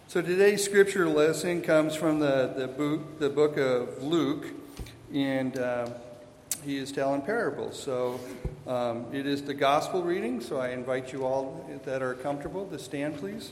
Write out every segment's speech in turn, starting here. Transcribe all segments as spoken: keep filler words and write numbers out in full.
So today's scripture lesson comes from the, the, book, the book of Luke, and uh, he is telling parables. So um, it is the gospel reading, so I invite you all that are comfortable to stand, please.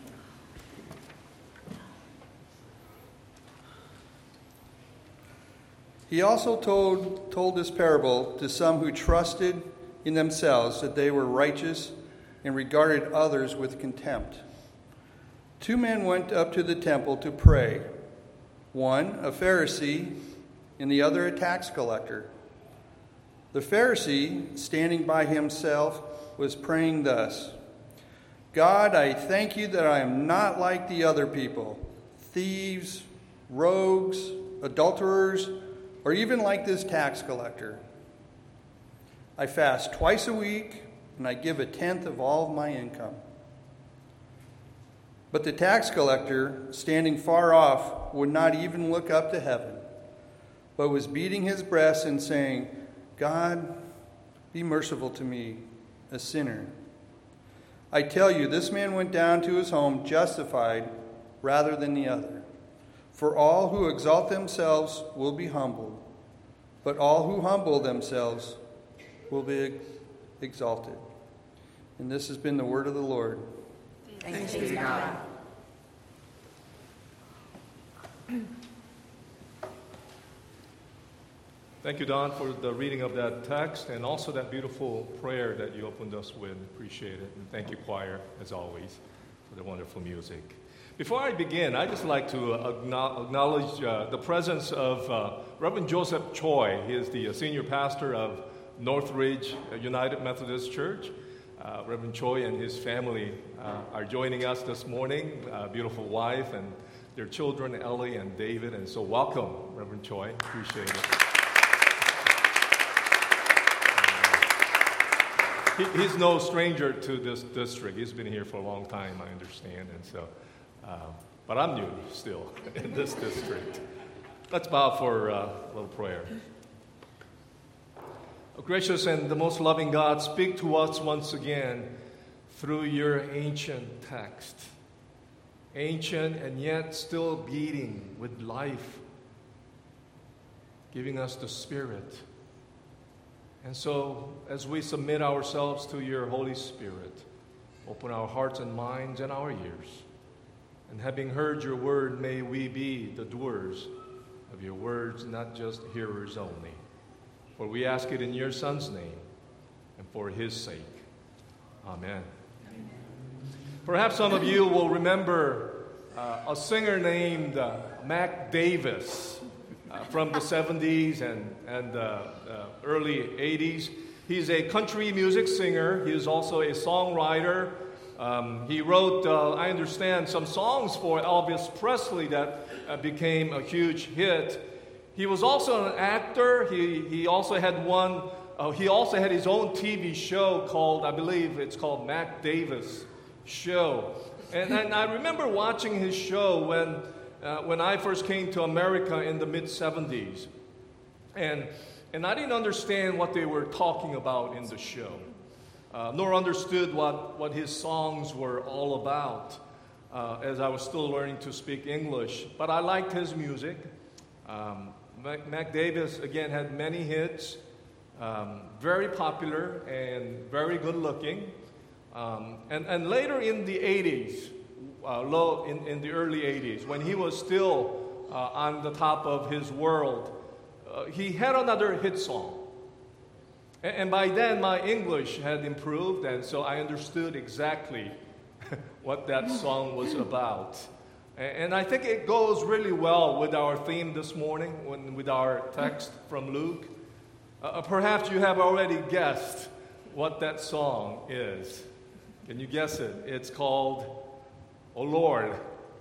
He also told, told this parable to some who trusted in themselves that they were righteous and regarded others with contempt. Two men went up to the temple to pray, one a Pharisee and the other a tax collector. The Pharisee, standing by himself, was praying thus, God, I thank you that I am not like the other people, thieves, rogues, adulterers, or even like this tax collector. I fast twice a week, and I give a tenth of all of my income. But the tax collector, standing far off, would not even look up to heaven, but was beating his breast and saying, God, be merciful to me, a sinner. I tell you, this man went down to his home justified rather than the other. For all who exalt themselves will be humbled, but all who humble themselves will be exalted. And this has been the word of the Lord. Thanks be to God. Thank you, Don, for the reading of that text and also that beautiful prayer that you opened us with. Appreciate it. And thank you, choir, as always, for the wonderful music. Before I begin, I'd just like to acknowledge uh, the presence of uh, Reverend Joseph Choi. He is the senior pastor of Northridge United Methodist Church. Uh, Reverend Choi and his family uh, are joining us this morning, uh, beautiful wife and their children, Ellie and David. And so welcome, Reverend Choi. Appreciate it. Uh, he, he's no stranger to this district. He's been here for a long time, I understand. And so, uh, but I'm new still in this district. Let's bow for uh, a little prayer. Oh, gracious and the most loving God, speak to us once again through your ancient text. Ancient and yet still beating with life, giving us the Spirit. And so, as we submit ourselves to your Holy Spirit, open our hearts and minds and our ears. And having heard your word, may we be the doers of your words, not just hearers only. For we ask it in your Son's name and for his sake. Amen. Amen. Perhaps some of you will remember uh, a singer named uh, Mac Davis uh, from the seventies and, and uh, uh, early eighties. He's a country music singer. He is also a songwriter. Um, he wrote, uh, I understand, some songs for Elvis Presley that uh, became a huge hit. He was also an actor. He he also had one. Uh, he also had his own T V show called, I believe it's called Mac Davis Show. And, and I remember watching his show when uh, when I first came to America in the mid seventies, and and I didn't understand what they were talking about in the show, uh, nor understood what what his songs were all about, uh, as I was still learning to speak English. But I liked his music. Um, Mac, Mac Davis, again, had many hits, um, very popular and very good looking. Um, and, and later in the eighties, uh, low in, in the early eighties, when he was still uh, on the top of his world, uh, he had another hit song. And, and by then, my English had improved, and so I understood exactly what that song was about. And I think it goes really well with our theme this morning, when, with our text from Luke. Uh, perhaps you have already guessed what that song is. Can you guess it? It's called, "Oh Lord,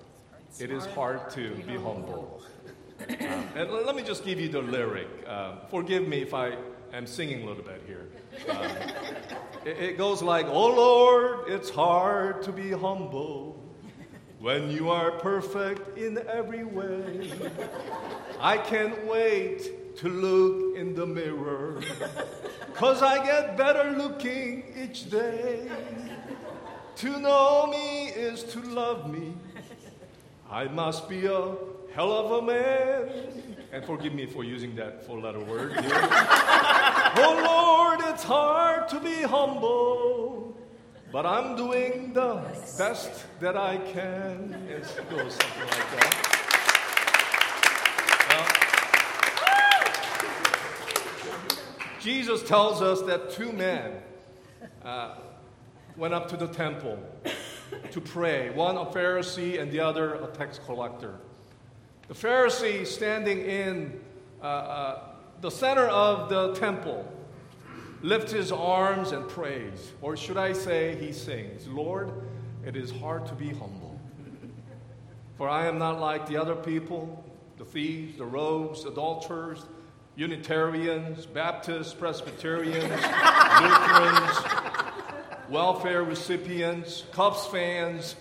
it is hard to be humble." Uh, and let me just give you the lyric. Uh, forgive me if I am singing a little bit here. Uh, it, it goes like, "Oh Lord, it's hard to be humble when you are perfect in every way. I can't wait to look in the mirror, 'cause I get better looking each day. To know me is to love me, I must be a hell of a man. And forgive me for using that four-letter word here. Oh Lord, it's hard to be humble, but I'm doing the best that I can. It goes something like that. Now, Jesus tells us that two men uh, went up to the temple to pray. One a Pharisee and the other a tax collector. The Pharisee standing in uh, uh, the center of the temple lifts his arms and prays. Or should I say he sings, Lord, it is hard to be humble. For I am not like the other people, the thieves, the rogues, adulterers, Unitarians, Baptists, Presbyterians, Lutherans, welfare recipients, Cubs fans,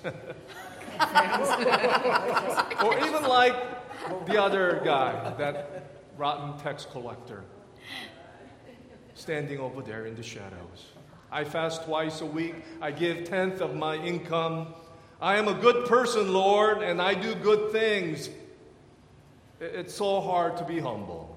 or even like the other guy, that rotten tax collector, standing over there in the shadows. I fast twice a week. I give tenth of my income. I am a good person, Lord, and I do good things. It's so hard to be humble.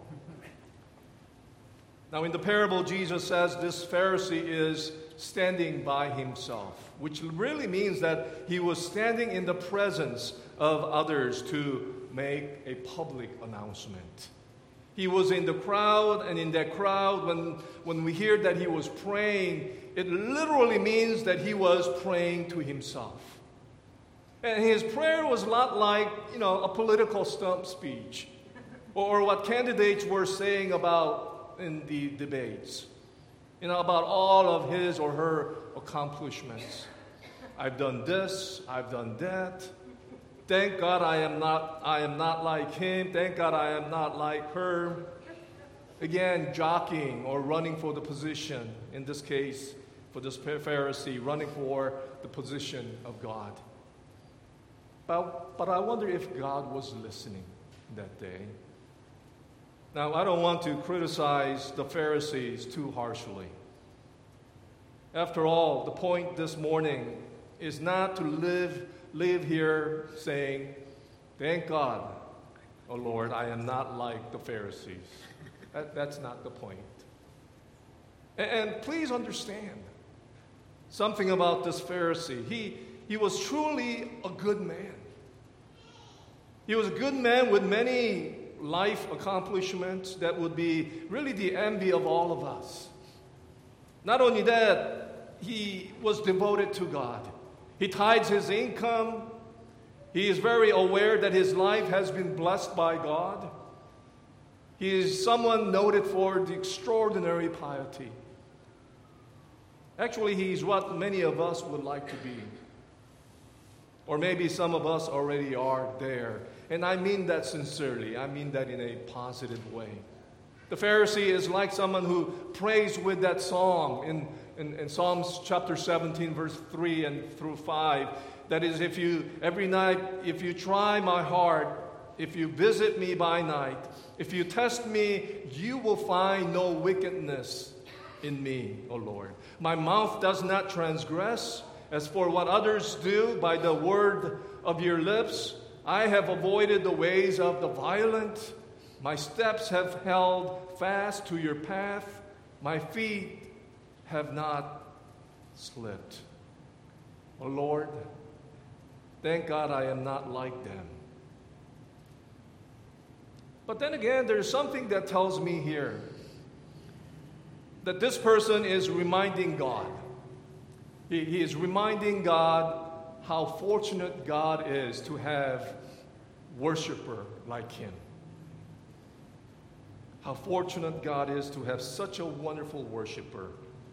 Now, in the parable, Jesus says this Pharisee is standing by himself, which really means that he was standing in the presence of others to make a public announcement. He was in the crowd, and in that crowd, when, when we hear that he was praying, it literally means that he was praying to himself. And his prayer was not like, you know, a political stump speech or what candidates were saying about in the debates, you know, about all of his or her accomplishments. I've done this, I've done that. Thank God I am not I am not like him. Thank God I am not like her. Again, jockeying or running for the position, in this case, for this Pharisee, running for the position of God. But, but I wonder if God was listening that day. Now, I don't want to criticize the Pharisees too harshly. After all, the point this morning is not to live, live here saying, thank God, oh Lord, I am not like the Pharisees. That, that's not the point. And, and please understand something about this Pharisee. He, he was truly a good man. He was a good man with many life accomplishments that would be really the envy of all of us. Not only that, he was devoted to God. He tithes his income. He is very aware that his life has been blessed by God. He is someone noted for the extraordinary piety. Actually, he's what many of us would like to be. Or maybe some of us already are there. And I mean that sincerely. I mean that in a positive way. The Pharisee is like someone who prays with that song in, in, in Psalms chapter seventeen, verse three and through five. That is, if you, every night, if you try my heart, if you visit me by night, if you test me, you will find no wickedness in me, O Lord. My mouth does not transgress. As for what others do by the word of your lips, I have avoided the ways of the violent. My steps have held fast to your path. My feet have not slipped. Oh Lord, thank God I am not like them. But then again, there's something that tells me here that this person is reminding God. He, he is reminding God how fortunate God is to have worshiper like him. How fortunate God is to have such a wonderful worshiper.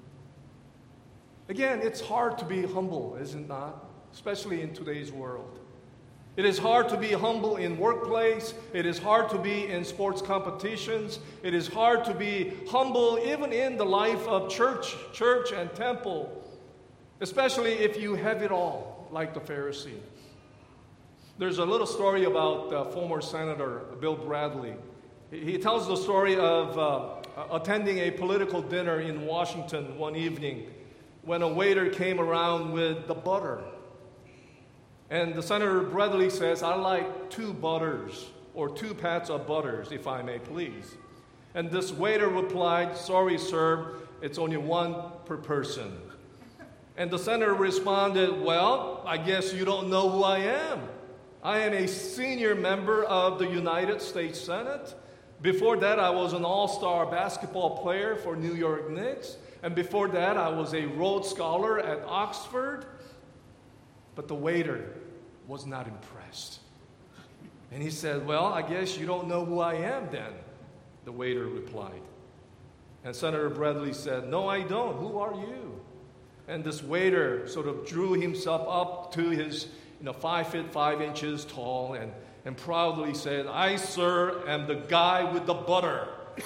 Again, it's hard to be humble, is it not? Especially in today's world. It is hard to be humble in workplace. It is hard to be in sports competitions. It is hard to be humble even in the life of church, church and temple. Especially if you have it all, like the Pharisee. There's a little story about uh, former Senator Bill Bradley. He, he tells the story of uh, attending a political dinner in Washington one evening when a waiter came around with the butter. And the Senator Bradley says, "I like two butters, or two pats of butters, if I may please." And this waiter replied, "Sorry, sir, it's only one per person." And the senator responded, "Well, I guess you don't know who I am. I am a senior member of the United States Senate. Before that, I was an all-star basketball player for New York Knicks. And before that, I was a Rhodes Scholar at Oxford." But the waiter was not impressed. And he said, "Well, I guess you don't know who I am then," the waiter replied. And Senator Bradley said, "No, I don't. Who are you?" And this waiter sort of drew himself up to his, you know, five feet five inches tall and, and proudly said, "I, sir, am the guy with the butter."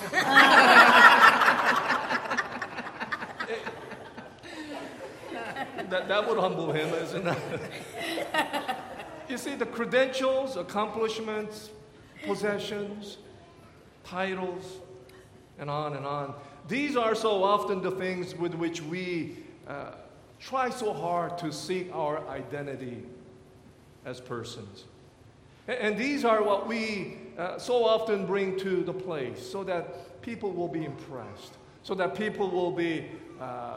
that, that would humble him, isn't it? You see, the credentials, accomplishments, possessions, titles, and on and on. These are so often the things with which we uh, try so hard to seek our identity as persons. And, and these are what we uh, so often bring to the place so that people will be impressed, so that people will be uh,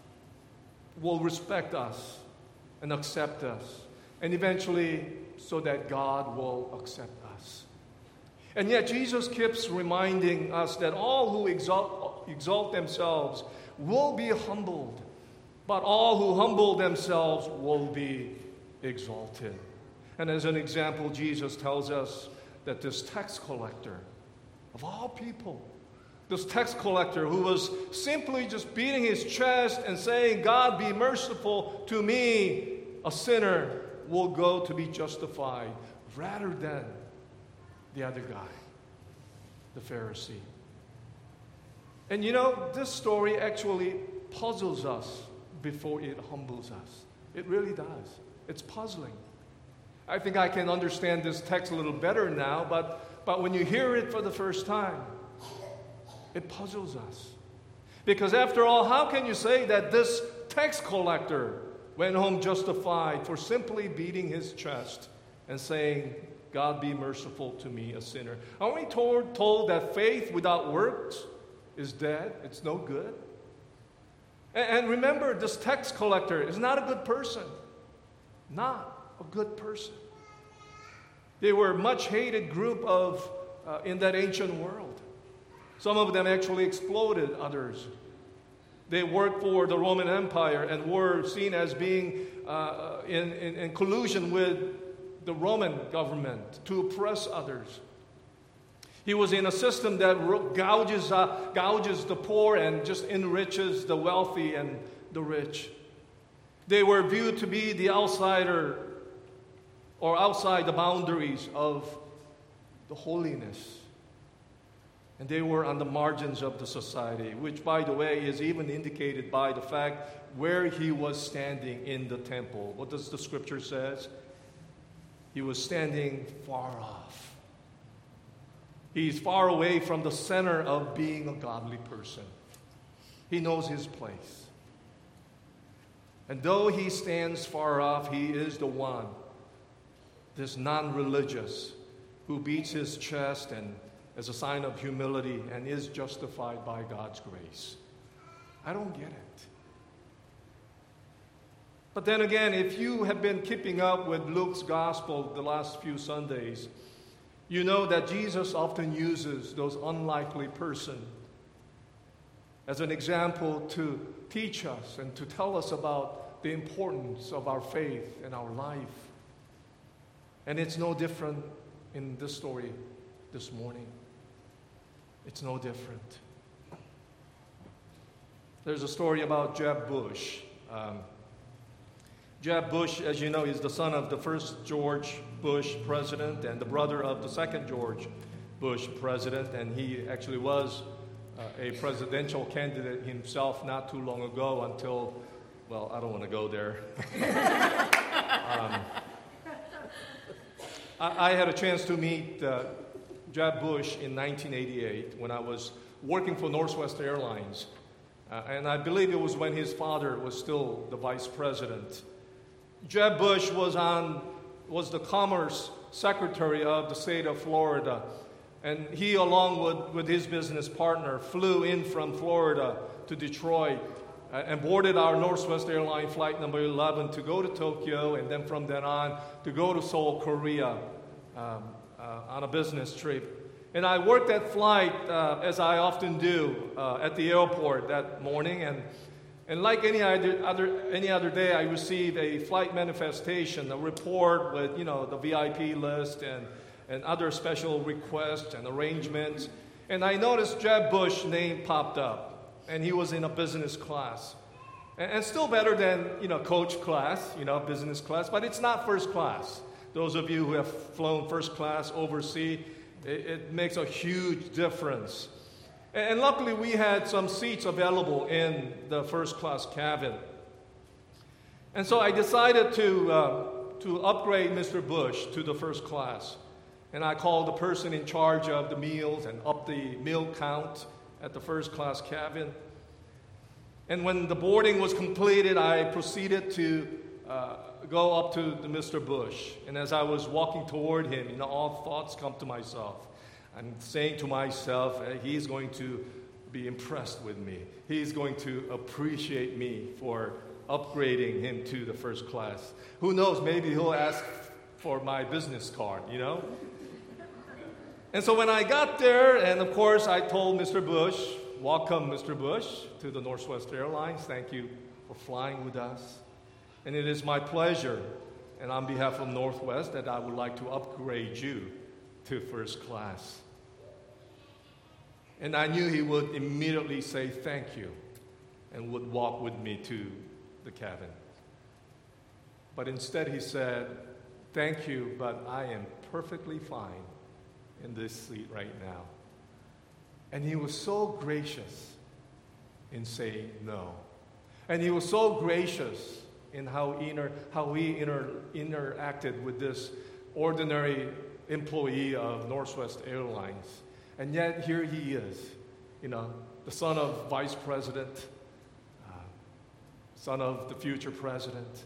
will respect us and accept us, and eventually so that God will accept us. And yet Jesus keeps reminding us that all who exalt, exalt themselves will be humbled, but all who humble themselves will be exalted. And as an example, Jesus tells us that this tax collector, of all people, this tax collector who was simply just beating his chest and saying, "God, be merciful to me, a sinner," will go to be justified rather than the other guy, the Pharisee. And you know, this story actually puzzles us before it humbles us. It really does. It's puzzling. I think I can understand this text a little better now, but, but when you hear it for the first time, it puzzles us. Because after all, how can you say that this tax collector went home justified for simply beating his chest and saying, "God, be merciful to me, a sinner"? Aren't we told, told that faith without works is dead? It's no good. And, and remember, this tax collector is not a good person. Not a good person. They were a much hated group of uh, in that ancient world. Some of them actually exploited others. They worked for the Roman Empire and were seen as being uh, in, in, in collusion with the Roman government to oppress others. He was in a system that gouges, uh, gouges the poor and just enriches the wealthy and the rich. They were viewed to be the outsider or outside the boundaries of the holiness. And they were on the margins of the society, which, by the way, is even indicated by the fact where he was standing in the temple. What does the scripture says? He was standing far off. He's far away from the center of being a godly person. He knows his place. And though he stands far off, he is the one, this non-religious, who beats his chest and as a sign of humility and is justified by God's grace. I don't get it. But then again, if you have been keeping up with Luke's gospel the last few Sundays, you know that Jesus often uses those unlikely persons as an example to teach us and to tell us about the importance of our faith and our life. And it's no different in this story this morning. It's no different. There's a story about Jeb Bush. Um, Jeb Bush, as you know, is the son of the first George Bush president and the brother of the second George Bush president. And he actually was uh, a presidential candidate himself not too long ago until, well, I don't want to go there. um, I, I had a chance to meet uh, Jeb Bush in nineteen eighty-eight when I was working for Northwest Airlines. Uh, and I believe it was when his father was still the vice president. Jeb Bush was on was the Commerce Secretary of the state of Florida. And he, along with, with his business partner, flew in from Florida to Detroit uh, and boarded our Northwest Airlines flight number eleven to go to Tokyo, and then from then on to go to Seoul, Korea, um, uh, on a business trip. And I worked that flight, uh, as I often do, uh, at the airport that morning. And, and like any other, other, any other day, I received a flight manifestation, a report with, you know, the V I P list and, and other special requests and arrangements. And I noticed Jeb Bush's name popped up, and he was in a business class. And, and still better than, you know, coach class, you know, business class, but it's not first class. Those of you who have flown first class overseas, It, it makes a huge difference. And, and luckily, we had some seats available in the first class cabin. And so I decided to, uh, to upgrade Mister Bush to the first class. And I called the person in charge of the meals and up the meal count at the first class cabin. And when the boarding was completed, I proceeded to uh, go up to the Mister Bush. And as I was walking toward him, you know, all thoughts come to myself. I'm saying to myself, eh, he's going to be impressed with me. He's going to appreciate me for upgrading him to the first class. Who knows, maybe he'll ask for my business card, you know? And so when I got there, and of course I told Mister Bush, welcome Mister Bush to the Northwest Airlines. Thank you for flying with us. And it is my pleasure, and on behalf of Northwest, that I would like to upgrade you to first class. And I knew he would immediately say thank you and would walk with me to the cabin. But instead he said, thank you, but I am perfectly fine in this seat right now. And he was so gracious in saying no. And he was so gracious in how, inter, how he inter, interacted with this ordinary employee of Northwest Airlines. And yet here he is, you know, the son of vice president, uh, son of the future president.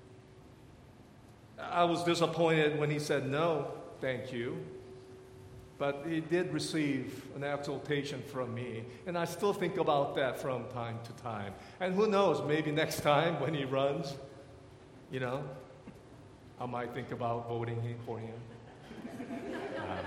I was disappointed when he said no, thank you. But he did receive an exaltation from me. And I still think about that from time to time. And who knows, maybe next time when he runs, you know, I might think about voting for him. uh,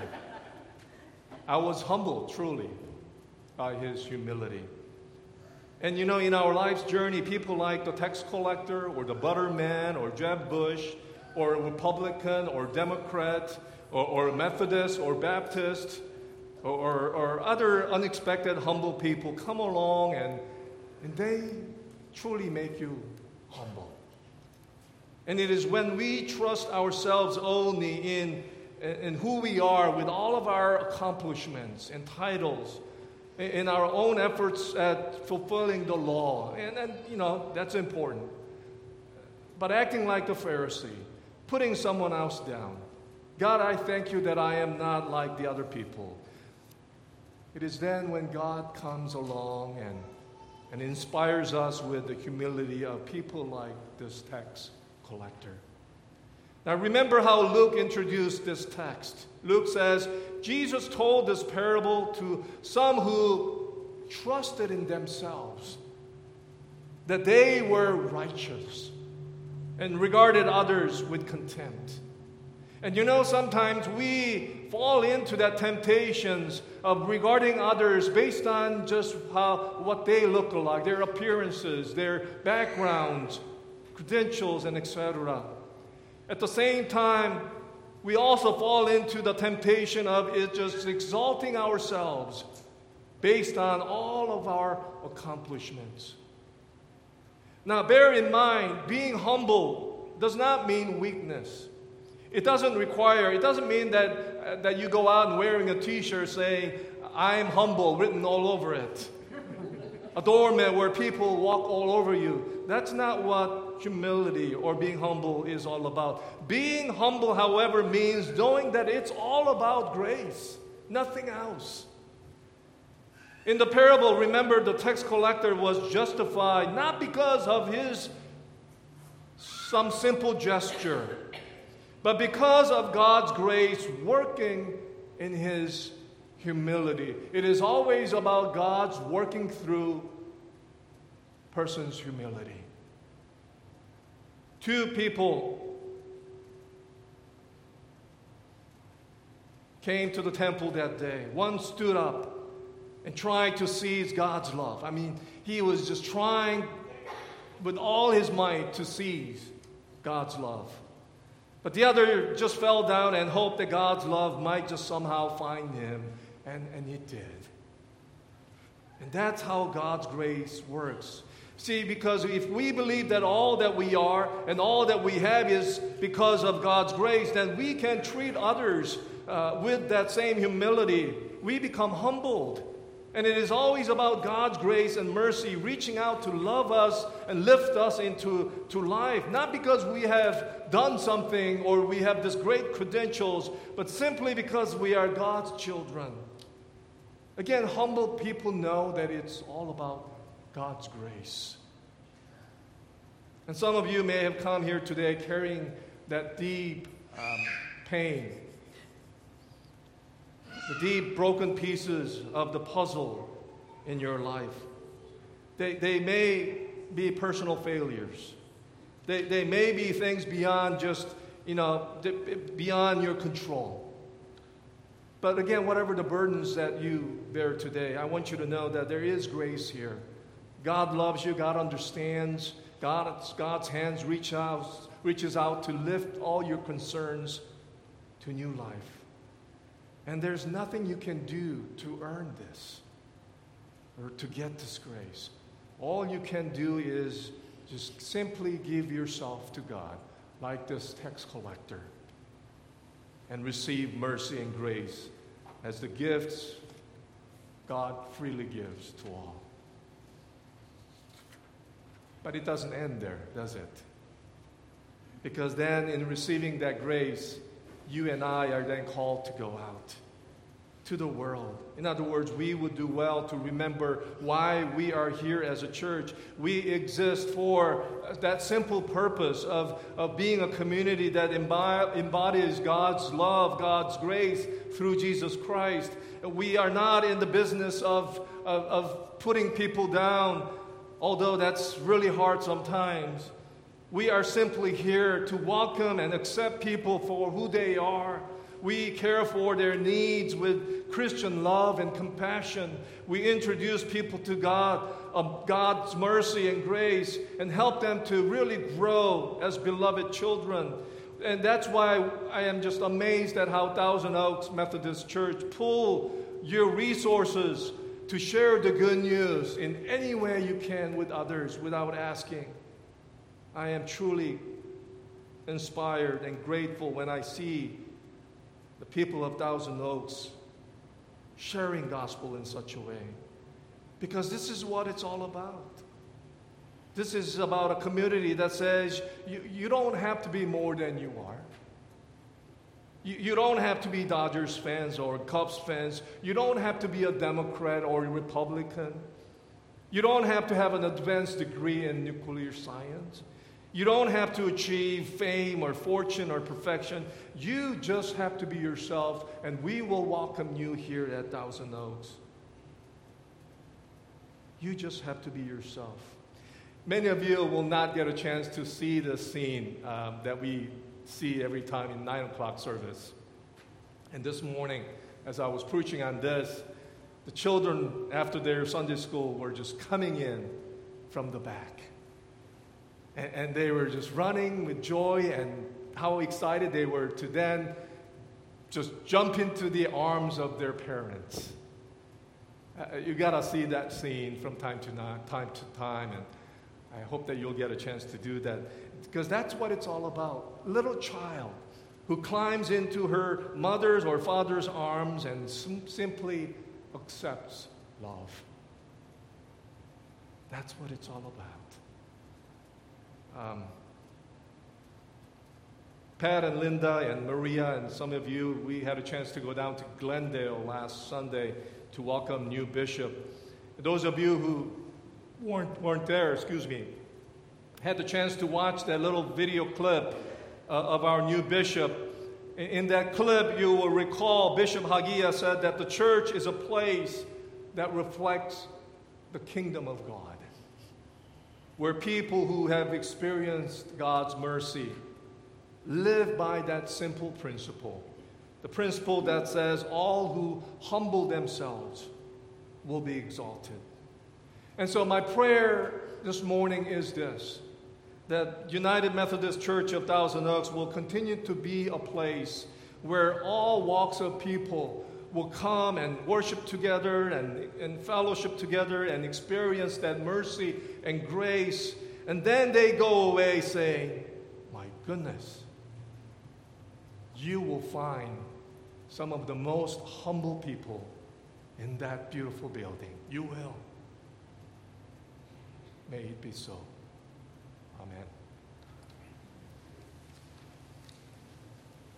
I was humbled, truly, by his humility. And you know, in our life's journey, people like the tax collector or the butterman or Jeb Bush or a Republican or Democrat Or, or Methodist or Baptist or, or, or other unexpected humble people come along and, and they truly make you humble. And it is when we trust ourselves only in, in who we are with all of our accomplishments and titles, in our own efforts at fulfilling the law, and, and you know, that's important. But acting like the Pharisee, putting someone else down, God, I thank you that I am not like the other people. It is then when God comes along and, and inspires us with the humility of people like this tax collector. Now remember how Luke introduced this text. Luke says, Jesus told this parable to some who trusted in themselves, that they were righteous and regarded others with contempt. And you know, sometimes we fall into that temptations of regarding others based on just how what they look like, their appearances, their backgrounds, credentials, and et cetera. At the same time, we also fall into the temptation of it just exalting ourselves based on all of our accomplishments. Now, bear in mind, being humble does not mean weakness. It doesn't require, it doesn't mean that, uh, that you go out and wearing a t-shirt saying, I'm humble, written all over it. A doormat where people walk all over you. That's not what humility or being humble is all about. Being humble, however, means knowing that it's all about grace, nothing else. In the parable, remember, the tax collector was justified not because of his some simple gesture, but because of God's grace working in his humility. It is always about God's working through person's humility. Two people came to the temple that day. One stood up and tried to seize God's love. I mean, he was just trying with all his might to seize God's love. But the other just fell down and hoped that God's love might just somehow find him, and, and it did. And that's how God's grace works. See, because if we believe that all that we are and all that we have is because of God's grace, then we can treat others uh, with that same humility. We become humbled. And it is always about God's grace and mercy reaching out to love us and lift us into to life. Not because we have done something or we have this great credentials, but simply because we are God's children. Again, humble people know that it's all about God's grace. And some of you may have come here today carrying that deep um, pain, the deep broken pieces of the puzzle in your life. They, they may be personal failures. They, they may be things beyond just, you know, beyond your control. But again, whatever the burdens that you bear today, I want you to know that there is grace here. God loves you. God understands. God's, God's hands reach out, reaches out to lift all your concerns to new life. And there's nothing you can do to earn this or to get this grace. All you can do is just simply give yourself to God, like this tax collector, and receive mercy and grace as the gifts God freely gives to all. But it doesn't end there, does it? Because then in receiving that grace, you and I are then called to go out to the world. In other words, we would do well to remember why we are here as a church. We exist for that simple purpose of, of being a community that embodies God's love, God's grace through Jesus Christ. We are not in the business of, of, of putting people down, although that's really hard sometimes. We are simply here to welcome and accept people for who they are. We care for their needs with Christian love and compassion. We introduce people to God, of God's mercy and grace, and help them to really grow as beloved children. And that's why I am just amazed at how Thousand Oaks Methodist Church pull your resources to share the good news in any way you can with others without asking. I am truly inspired and grateful when I see the people of Thousand Oaks sharing gospel in such a way. Because this is what it's all about. This is about a community that says you, you don't have to be more than you are. You, you don't have to be Dodgers fans or Cubs fans. You don't have to be a Democrat or a Republican. You don't have to have an advanced degree in nuclear science. You don't have to achieve fame or fortune or perfection. You just have to be yourself, and we will welcome you here at Thousand Oaks. You just have to be yourself. Many of you will not get a chance to see the scene um, that we see every time in nine o'clock service. And this morning, as I was preaching on this, the children, after their Sunday school, were just coming in from the back. And, and they were just running with joy, and how excited they were to then just jump into the arms of their parents. Uh, you got to see that scene from time to time, time to time, and I hope that you'll get a chance to do that, because that's what it's all about. Little child who climbs into her mother's or father's arms and sim- simply accepts love. That's what it's all about. Um, Pat and Linda and Maria and some of you, we had a chance to go down to Glendale last Sunday to welcome new bishop. And those of you who weren't, weren't there, excuse me, had the chance to watch that little video clip uh, of our new bishop. In, in that clip, you will recall Bishop Hagia said that the church is a place that reflects the kingdom of God, where people who have experienced God's mercy live by that simple principle. The principle that says all who humble themselves will be exalted. And so my prayer this morning is this, that United Methodist Church of Thousand Oaks will continue to be a place where all walks of people will come and worship together and, and fellowship together and experience that mercy and grace. And then they go away saying, my goodness, you will find some of the most humble people in that beautiful building. You will. May it be so. Amen.